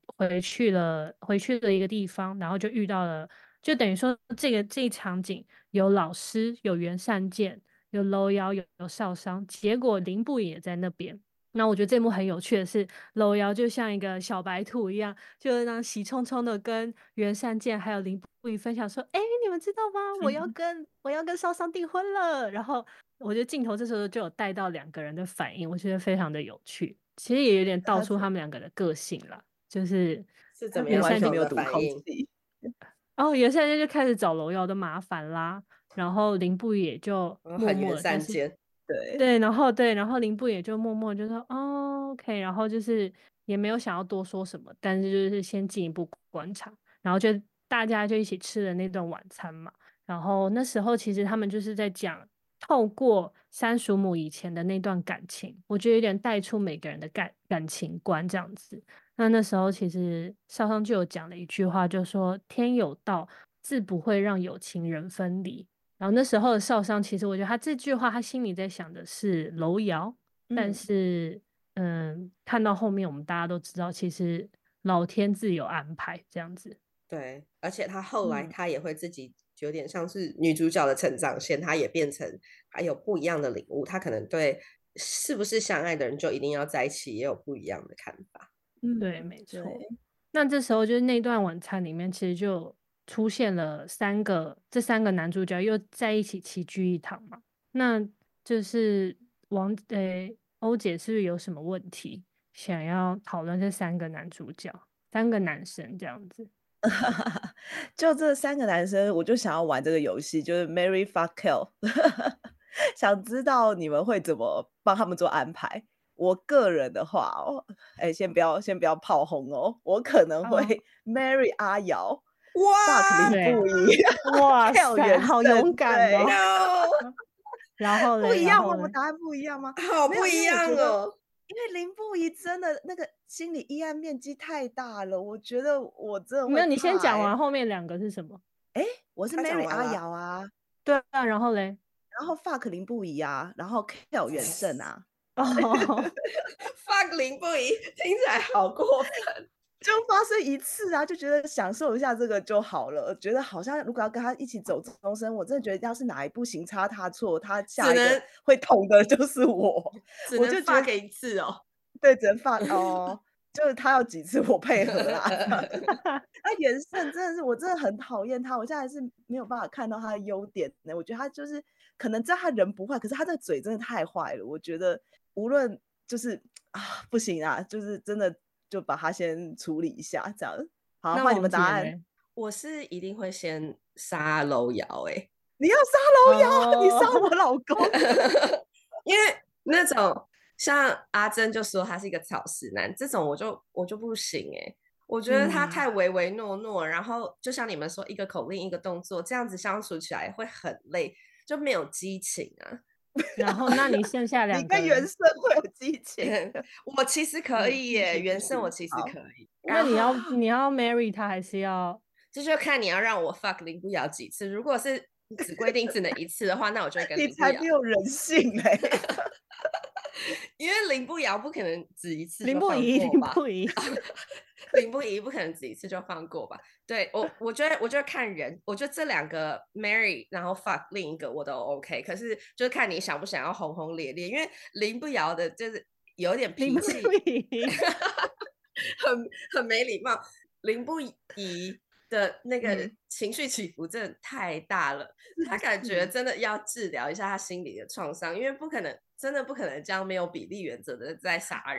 回去了一个地方，然后就遇到了，就等于说这一场景有老师，有袁善见，有楼瑶，有少商，结果林布也在那边。那我觉得这幕很有趣的是，楼瑶就像一个小白兔一样，就是那样喜冲冲的跟袁善见还有林布仪分享说：“哎，你们知道吗？我要跟少商订婚了。”然后我觉得镜头这时候就有带到两个人的反应，我觉得非常的有趣。其实也有点道出他们两个的个性啦，就是是怎么完全样不同的没有读空反应？ 气， 袁善就开始找楼瑶的麻烦啦，然后林布也就然后很缘默默的，但是善间。 对， 对，然后林布也就默默就说哦 OK，然后就是也没有想要多说什么，但是就是先进一步观察，然后就大家就一起吃了那顿晚餐嘛，然后那时候其实他们就是在讲透过三叔母以前的那段感情，我觉得有点带出每个人的感情观这样子。那时候其实少商就有讲了一句话，就说天有道，自不会让有情人分离。然后那时候的少商，其实我觉得他这句话，他心里在想的是楼瑶，但是看到后面我们大家都知道，其实老天自有安排这样子。 对，而且他后来嗯， 他也会自己有点像是女主角的成长线，他也变成还有不一样的领悟，他可能对是不是相爱的人就一定要在一起也有不一样的看法。 对，没对， 错。那这时候就是那段晚餐里面，其实就出现了这三个男主角又在一起齐聚一堂嘛。那就是欧姐是不是有什么问题想要讨论这三个男主角，三个男生这样子？ 就这三个男生，我就想要玩这个游戏，就是 Marry Fuck Kill，想知道你们会怎么帮他们做安排。我个人的话哦，哎，先不要炮轰哦，我可能会哦， marry 阿瑶，fuck 哇林对， 布仪哇 ，kill 塞， 袁好勇胜， 敢哦。 对， ，no， 然后嘞， 不一样吗？ 然后嘞， 我答案不一样吗？没有， 好不一因为我觉得， 样哦。 因为林布仪真的那个心理阴暗面积太大了，我觉得我真的会没有，你先怕哎。 讲完后面两个是什么？ 哎，我是他讲 marry 阿完了。 瑶啊， 对啊，然后嘞， 然后 fuck 林布仪啊，然后 kill 袁胜啊， 哦， fuck 林不疑，听起来好过分。 就发生一次啊，就觉得享受一下这个就好了。觉得好像如果要跟他一起走终身，我真的觉得要是哪一步行差踏错，他下一个只能会痛的就是我。 只能我就觉得 fuck 一次哦。 对，只能放哦，就是他要几次我配合啦。他袁胜真的是我真的很讨厌他，我现在还是没有办法看到他的优点呢。我觉得他就是可能知道他人不坏，可是他这个嘴真的太坏了。我觉得无论就是啊，不行啊，就是真的就把他先处理一下，这样。好，换你那王们答案。 姐嘞？ 我是一定会先杀楼瑶欸。 你要杀楼瑶，你杀哦， 我老公。 因为那种像阿珍就说他是一个草食男，这种我就不行哎、我觉得他嗯， 太唯唯诺诺，然后就像你们说，一个口令一个动作，这样子相处起来会很累，就没有激情啊。 然后那你剩下你两个嘞？ 跟袁胜会有激情。 我其实可嗯， 以耶， 继续原胜我其实好， 可以， 那你然后要 marry 他还是要？ 这就看你要让我 fuck 林不瑶几次。如果是只规定只能一次的话，那我就会跟你林不瑶， 才没有人性嘞。 因为林不瑶不可能只一次就林不疑，林放过吧。 不疑。 林不疑不可能只一次就放过吧？对我觉得看人，我觉得这两个 marry 然后 fuck 另一个我都 OK，可是就是看你想不想要轰轰烈烈，因为林不瑶的就是有点林不脾气， 疑。 很没礼貌。林不疑的那个嗯， 情绪起伏真的太大了，他感觉真的要治疗一下他心理的创伤，因为真的不可能这样没有比例原则的在杀人。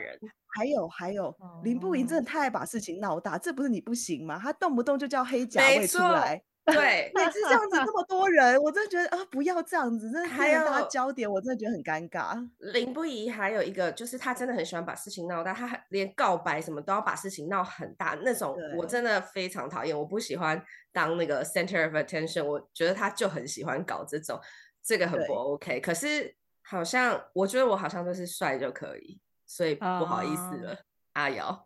还有，林不赢真的哦， 太把事情闹大，这不是你不行吗？他动不动就叫黑甲没卫出错， 来， 对， 每次这样子这么多人，我真的觉得啊，不要这样子，真的还变成大家有焦点，我真的觉得很尴尬。 林不疑还有一个就是他真的很喜欢把事情闹大，他连告白什么都要把事情闹很大那种，我对真的非常讨厌，我不喜欢当那个 center of attention，我觉得他就很喜欢搞这种，这个很不对 OK。可是好像我觉得我好像都是帅就可以，所以不好意思啊， 了，阿瑶。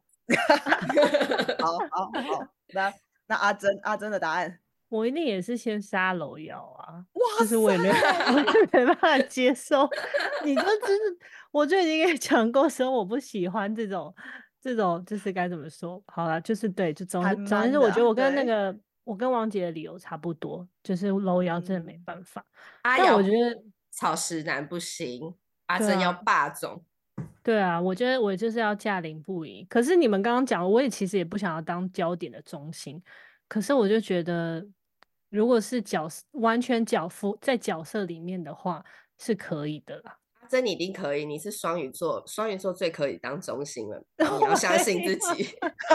好，那阿珍的答案， 我一定也是先杀楼瑶啊， 哇就是我也没有，我塞， 就没办法接受，你就真是，我就已经跟你讲过说我不喜欢这种，就是该怎么说？好了，就是对，就还总之是，我觉得蛮的啊，对我跟王姐的理由差不多，就是楼瑶真的没嗯， 办法， 阿瑶但我觉得， 草食男不行，阿对啊， 珍要霸总。 对啊，我觉得我就是要驾临不疑。可是你们刚刚讲，我也其实也不想要当焦点的中心。可是我就觉得，如果是完全在角色里面的话，是可以的啦。 阿珍你一定可以，你是双鱼座，双鱼座最可以当中心了，你要我相信自己。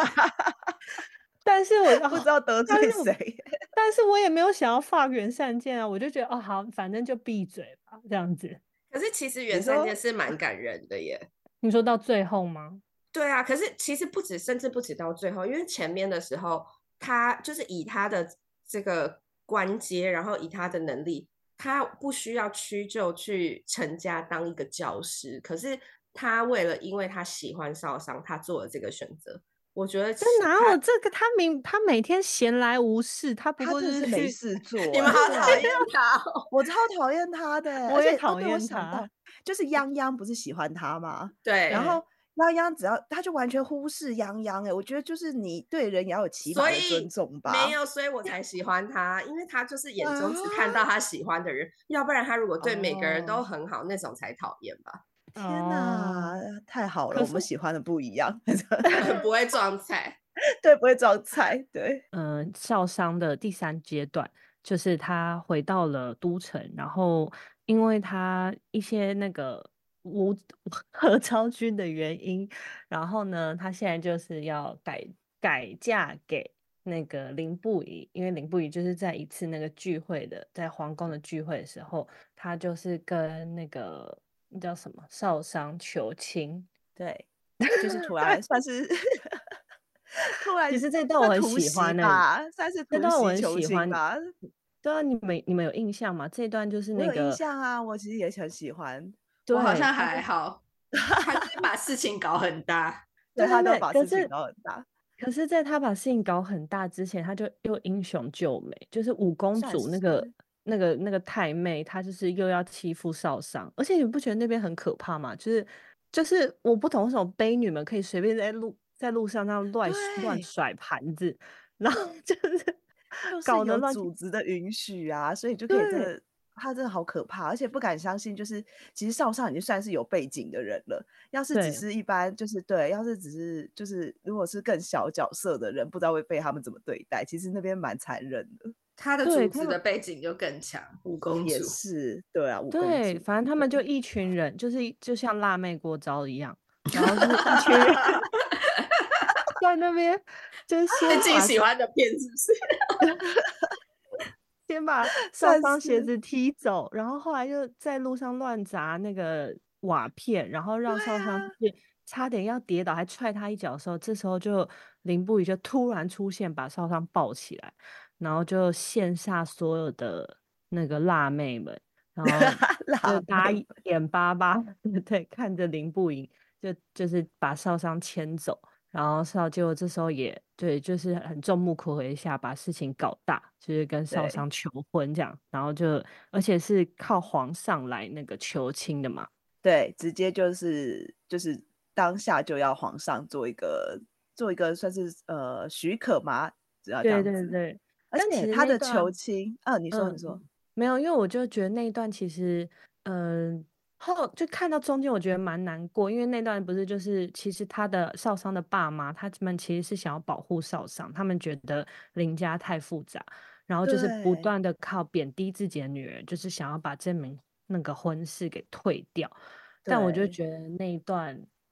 但是不知道得但是罪谁。 我也没有想要发原善剑啊，我就觉得哦好，反正就闭嘴吧，这样子。 可是其实你说袁三件是蛮感人的耶。 你说到最后吗？ 对啊，可是其实不止，甚至不止到最后，因为前面的时候，他就是以他的这个官阶，然后以他的能力，他不需要屈就去成家当一个教师，可是他为了因为他喜欢少商，他做了这个选择。我觉得这哪有他这个？他每天闲来无事，他不他过真的是没就是去， 事做你们哎、 好讨厌对， 他哦。 我超讨厌他的欸、而我也且哦，对，我讨厌想到他。 就是泱泱不是喜欢他吗？然对， 后对， 泱泱只要他就完全忽视泱泱哎、我觉得就是你对人也要有起码的尊所以重吧。 没有，所以我才喜欢他，因为他就是眼中只看到啊， 他喜欢的人，要不然他如果对每个人都哦， 很好，那种才讨厌吧。 天哦， 哪，太好了， 可是， 我们喜欢的不一样， 不会撞菜。 对，不会装菜，对， 少商的第三阶段就是他回到了都城，然后因为他一些那个无何超君的原因，然后呢，他现在就是要改嫁给那个林不疑，因为林不疑就是在一次那个聚会在皇宫的聚会的时候，他就是跟那个那叫什么少商求亲。 对，就是突然算是突然其实这段我很算突喜欢呢、 袭吧，算是突这段我很袭求喜欢。 亲吧。 对啊，你们有印象吗？这一段就是我有印那个， 象啊，我其实也很喜欢， 我好对， 像还好，他就是把事情搞很大。 对，他都对对对， 把事情搞很大， 在他把事情搞很大之前，他就又英雄救美，就是五公算主是。 那个太妹，她就是又要欺负少商，而且你不觉得那边很可怕吗？就是我不懂为什么悲女们可以随便在路上那样乱对， 甩盘子，然后就是就是有搞得乱七组织的允许啊，所以就可以真对的他真的好可怕，而且不敢相信，就是其实少上已经算是有背景的人了。要是只对是一般，就是对，要是只是就是如果是更小角色的人，不知道会被他们怎么对待，其实那边蛮残忍的。 他的对，他们。 组织的背景就更强，五公也主。 是，对啊，五公对， 主， 反正他们就对， 一群人，就像辣妹过招一样，然后就是一群人在那边，就是最近喜欢的片是不是？ 先把少算商鞋是， 子踢走，然后后来又在路上乱砸那个瓦片，然后对让少商就啊， 是差点要跌倒，还踹他一脚的时候，这时候就林不疑就突然出现，把少商抱起来，然后就羡煞所有的那个辣妹们。然后就辣大家妹们， 眼巴巴的对看着林不疑，就是把少商牵走，然后结果这时候也对，就是很众目睽睽下把事情搞大，就是跟少对商求婚这样，然后而且是靠皇上来那个求亲的嘛。 对，直接就是当下就要皇上做一个算是许可嘛，只要这对样子。 对对， 而但其实且他的求那一段， 亲，你说你说， 没有，因为我就觉得那一段其实，嗯、就看到中间，我觉得蛮难过，因为那段不是就是其实他的少商的爸妈，他们其实是想要保护少商，他们觉得林家太复杂，然后就是不对断的靠贬低自己的女儿，就是想要把这门那个婚事给退掉。但我就对， 觉得那一段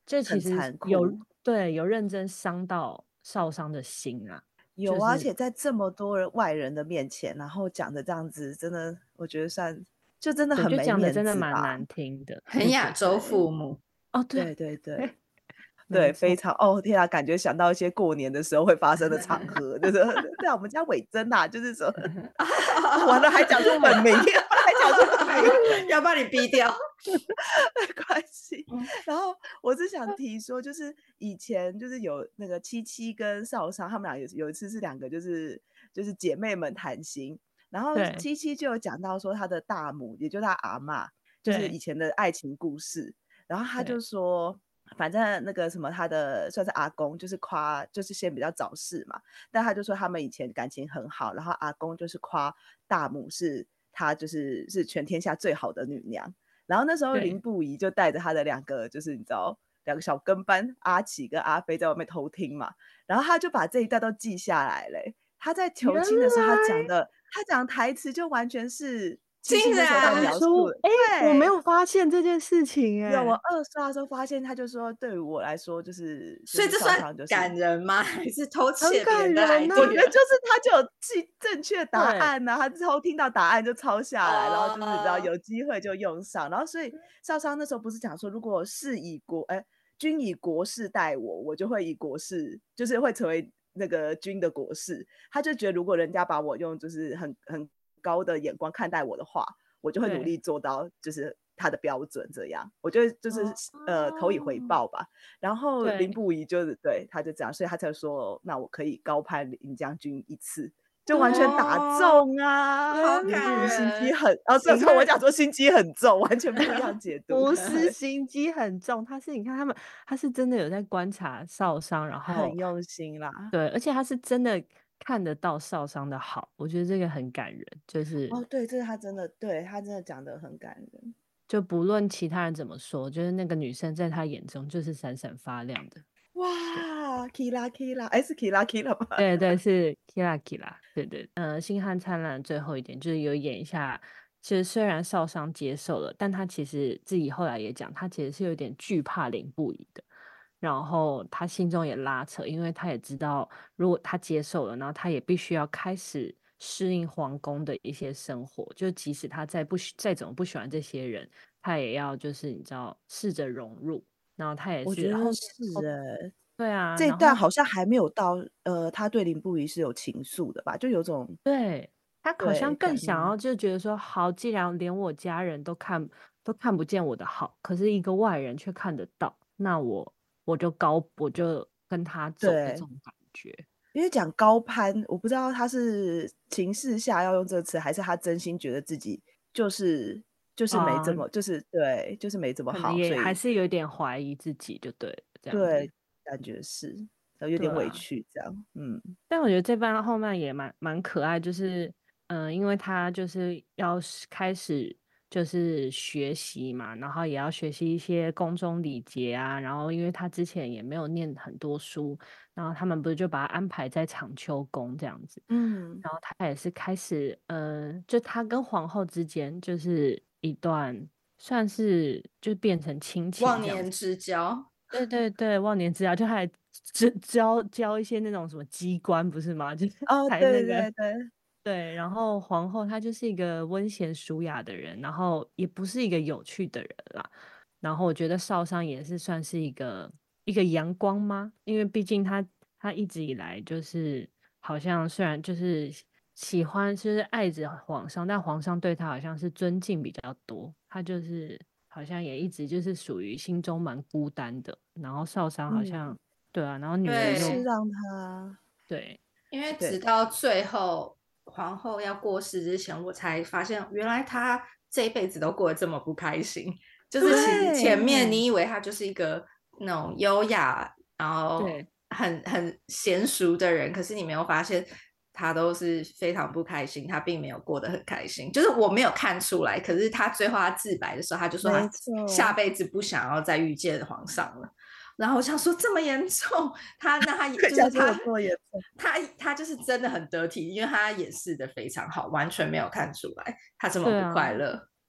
这其很实有残酷。 对有认真伤到少商的心啊， 有啊，而且在这么多外人的面前，然后讲的这样子，真的我觉得就真的对， 很没就讲的真的面子吧。 蛮难听的。 很亚洲父母。 哦， 对对， 对对没对，非错。 常天啊，感觉想到一些过年的时候会发生的场合，就是对啊，我们家伟珍啊，就是说完了还讲出本名，还讲出本名。 要把你逼掉。 没关系。 嗯然后我是想提说，就是以前就是有那个七七跟少商，他们俩有一次是两个就是姐妹们谈心，然后对七七就有讲到说她的大母，也就是她阿嬷，就是以对前的爱情故事，然后她对就说。反正那个什么，他的算是阿公，就是夸，就是先比较早逝嘛。但他就说他们以前感情很好，然后阿公就是夸大母是他是全天下最好的女娘。然后那时候林对， 不疑就带着他的两个，就是你知道两个小跟班阿奇跟阿飞在外面偷听嘛，然后他就把这一段都记下来了。他在求原亲的时候， 来他讲的台词就完全是七竟七那时候在然描述说， 的。 我没对， 有发现这件事情有我哎。 二刷的时候发现，他就说对于我来说，就是少所以这算商就是感人吗？还是偷很窃别人的感人呐、 我觉得 idea？ 就是他就有记正确答对， 案呐、他之后听到答案就抄下来，然后就是你知道哦， 有机会就用上，然后所以少商那时候不是讲说，如果君以国事待我，我就会以国事，就是会成为那个君的国事。他就觉得如果人家把我用就是很高的眼光看待我的话，我就会努对， 力做到就是他的标准这样。我觉得就是投以回哦， 报吧。然后林对不疑就是对他就这样，所以他才说那我可以高攀林将军一次，就完全打哦， 中啊！ 好感林不疑心机人。 很，这你看， 我讲说心机很重，完全不一样解读。 不是对， 心机很重，你看他们，他是真的有在观察少商，然后很用心啦。 对，而且他是真的看得到少商的好，我觉得这个很感人，就是对，这是他真的，对他真的讲得很感人。 就不论其他人怎么说，就是那个女生在他眼中就是闪闪发亮的。对。 哇，Kira Kira，是 Kira Kira 吧？ 对对，是 Kira Kira，对对，星汉灿烂的最后一点就是有演一下，其实虽然少商接受了，但他其实自己后来也讲，他其实是有点惧怕林不疑的，然后他心中也拉扯，因为他也知道，如果他接受了，然后他也必须要开始适应皇宫的一些生活，就即使他再怎么不喜欢这些人，他也要就是你知道试着融入，然后他也我是后面觉得是对啊， 这一然后段好像还没有到，他对林不疑是有情愫的吧？就有种对，他好像对更感觉。 想要就觉得说，好，既然连我家人都看不见我的好，可是一个外人却看得到，那我就跟他走的这对， 种感觉。 因为讲高攀，我不知道他是情势下要用这个词，还是他真心觉得自己就是没这啊、 么，就是对，就是没这么可能好，所以也还是有点怀疑自己，就对了，这样子。 对，感觉是有点委对啊， 屈这样。嗯， 但我觉得这班后面也蛮可爱，就是因为他就是要开始就是学习嘛，然后也要学习一些宫中礼节啊，然后因为他之前也没有念很多书，然后他们不是就把他安排在长秋宫这样子， 嗯， 然后他也是开始就他跟皇后之间就是一段算是就变成亲情忘年这样子。 之交。 对对对，忘年之交就还教一些那种什么机关不是吗？就是还那对个对对， 对，然后皇后她就是一个温贤淑雅的人，然后也不是一个有趣的人啦。然后我觉得少商也是算是一个阳光吗？因为毕竟他一直以来就是好像虽然就是喜欢就是爱着皇上，但皇上对他好像是尊敬比较多，他就是好像也一直就是属于心中蛮孤单的。然后少商好像嗯， 对啊，然后女儿又就是对， 让他对因为直对到最后皇后要过世之前，我才发现原来她这一辈子都过得这么不开心。就是其实前对面你以为她就是一个那种优雅，然后对很娴熟的人，可是你没有发现她都是非常不开心，她并没有过得很开心。就是我没有看出来，可是她最后她自白的时候，她就说没她下错， 辈子不想要再遇见皇上了。然后我想说这么严重，那他对， 就是他， 想说有这么严重。 他就是真的很得体，因为他演示的非常好，完全没有看出来他这么不快对啊。 乐。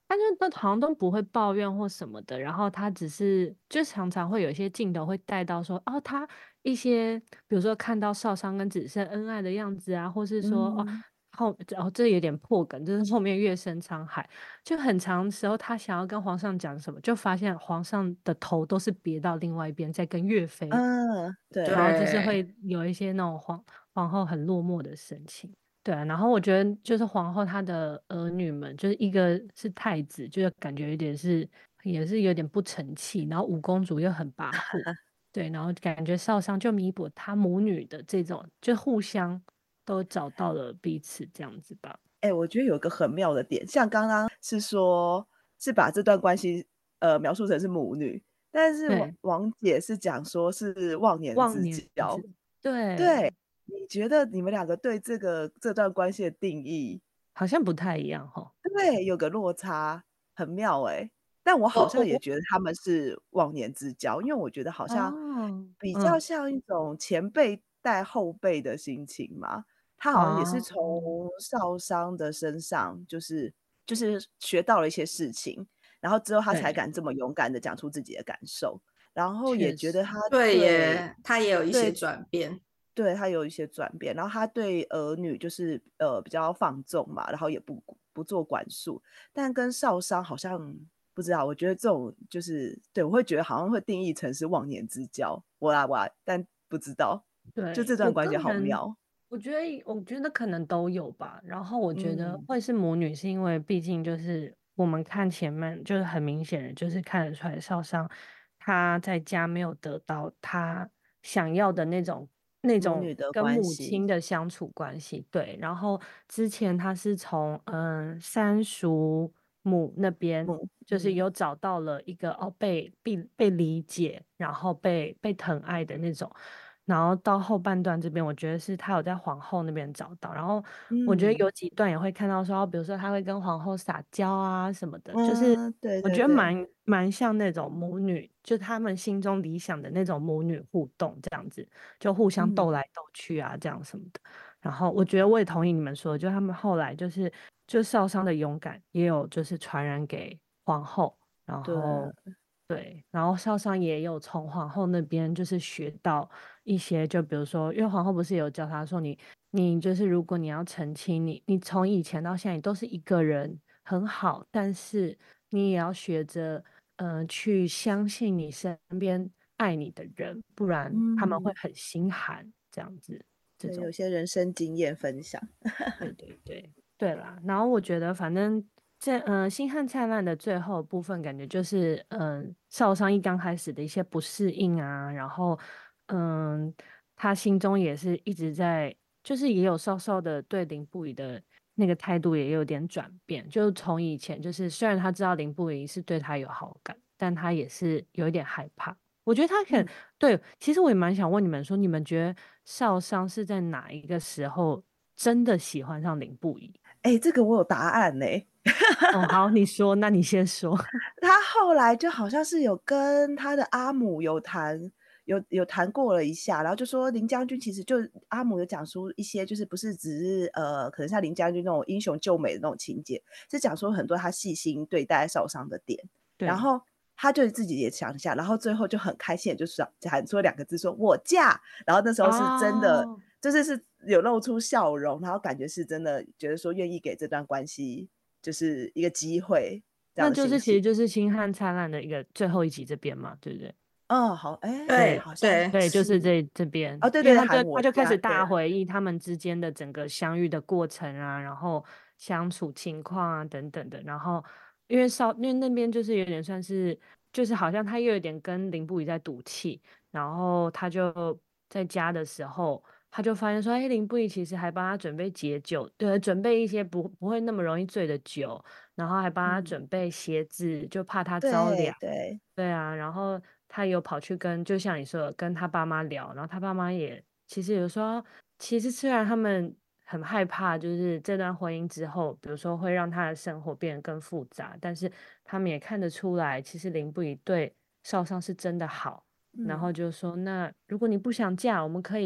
他就都好像都不会抱怨或什么的，然后他只是就常常会有一些镜头会带到说，哦，他一些比如说看到少商跟子胜恩爱的样子啊，或是说嗯这有点破梗，就是后面月升沧海，就很长时候他想要跟皇上讲什么，就发现皇上的头都是别到另外一边，在跟岳飞， 对， 然后就是对， 会有一些那种皇后很落寞的神情。对啊，然后我觉得就是皇后她的儿女们，就是一个是太子，就是感觉有点也是有点不成器，然后五公主又很跋扈，对，然后感觉少商就弥补她母女的这种，就互相都找到了彼此这样子吧。 我觉得有一个很妙的点，像刚刚是说，是把这段关系描述成是母女，但是王对， 王姐是讲说是忘年之忘年交。 之，对， 对，你觉得你们两个对这段关系的定义， 好像不太一样哈。 对，有个落差，很妙但我好像也我觉得他们是忘年之交，因为我觉得好像哦， 比较嗯， 像一种前辈带后辈的心情嘛。他好像也是哦， 从少商的身上，就是学到了一些事情，然后之后他才对， 敢这么勇敢的讲出自己的感受，然后也确实， 觉得他对对耶，他也有一些对转变。 对，他有一些转变，然后他对儿女就是，比较放纵嘛，然后也不做管束。但跟少商好像不知道，我觉得这种就是对，我会觉得好像会定义成是忘年之交，我但不知道，就对，我这段关系好个人妙。 我觉得可能都有吧。然后我觉得嗯， 会是母女，是因为毕竟就是我们看前面就是很明显的，就是看得出来少商他在家没有得到他想要的那种母女的跟母关系， 亲的相处关系。对，然后之前他是从三叔母那边。就是嗯， 有找到了一个被理解，然后被疼爱的那种，然后到后半段这边，我觉得是他有在皇后那边找到，然后我觉得嗯， 有几段也会看到说，比如说他会跟皇后撒娇啊什么的，就是嗯，对我觉得对对， 蛮像那种母女，就他们心中理想的那种母女互动这样子，就互相斗嗯， 来斗去啊这样什么的。然后我觉得我也同意你们说的，就他们后来就少商的勇敢也有就是传染给皇后，然后对， 对，然后少商也有从皇后那边就是学到一些，就比如说，因为皇后不是有教他说你就是如果你要澄清你从以前到现在你都是一个人很好，但是你也要学着去相信你身边爱你的人，不然他们会嗯， 很心寒这样子这对，有种。 些人生经验分享， 对对对对啦，然后我觉得反正星汉灿烂的最后部分，感觉就是少商一刚开始的一些不适应啊，然后嗯，他心中也是一直在，就是也有稍稍的对林不疑的那个态度也有点转变，就从以前就是虽然他知道林不疑是对他有好感，但他也是有一点害怕。我觉得他嗯。 对，其实我也蛮想问你们说，你们觉得少商是在哪一个时候真的喜欢上林不疑？ 这个我有答案呢。 哦，好，你说，那你先说。 他后来就好像是有跟他的阿姆有谈过了一下，然后就说林将军其实就阿姆有讲出一些就是不是只是可能像林将军那种英雄救美的那种情节，是讲说很多他细心对待受伤的点，然对， 后他就自己也想一下，然后最后就很开心地就是喊出两个字说"我嫁"，然后那时候是真的， 哦， 就是有露出笑容，然后感觉是真的觉得说愿意给这段关系就是一个机会这样的那就是其实心情。 就是星汉灿烂的一个最后一集这边嘛，对不对？ 好， 对好像对， 对，就是。 是这边， 哦，对对， 因为他就喊我他就开始家，对， 大回忆他们之间的整个相遇的过程啊，然后相处情况啊等等的，然后因为那边就是有点算是就是好像他又有点跟林不疑在赌气，然后他就在家的时候。他就发现说，哎，林不疑其实还帮他准备解酒，对，准备一些不会那么容易醉的酒，然后还帮他嗯， 准备鞋子，就怕他着凉。 对对， 对啊，然后他有跑去跟，就像你说的，跟他爸妈聊，然后他爸妈也其实有说，其实虽然他们很害怕，就是这段婚姻之后，比如说会让他的生活变得更复杂，但是他们也看得出来，其实林不疑对少商是真的好，然嗯， 后就说，那如果你不想嫁，我们可以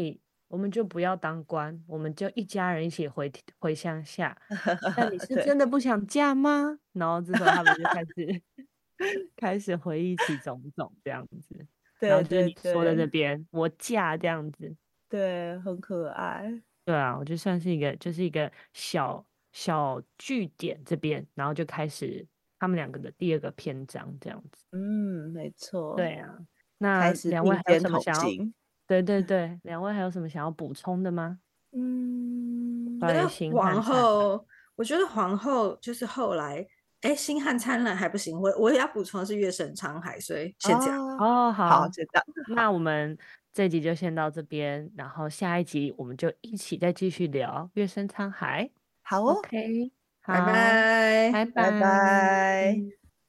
我们就不要当官，我们就一家人一起回乡下。那你是对真的不想嫁吗？然后这时候他们就开始回忆起种种这样子，然后对对就是你说的这对边我嫁这样子。 对，很可爱。 对啊，我就算是一个小据点这边，然后就开始他们两个的第二个篇章这样子。 嗯，没错， 对啊，那开始两位还有并肩什么想要？ 同行。 对对对，两位还有什么想要补充的吗？ 觉得关于星汉皇灿烂。 后，我觉得皇后就是后来，哎，星汉灿烂还不行，我也要补充的是月升沧海，所以先这样。 哦， 哦， 好， 好， 知道，好， 那我们这集就先到这边，然后下一集我们就一起再继续聊月升沧海。 好哦， OK， 拜好， 拜。 拜拜拜。 拜。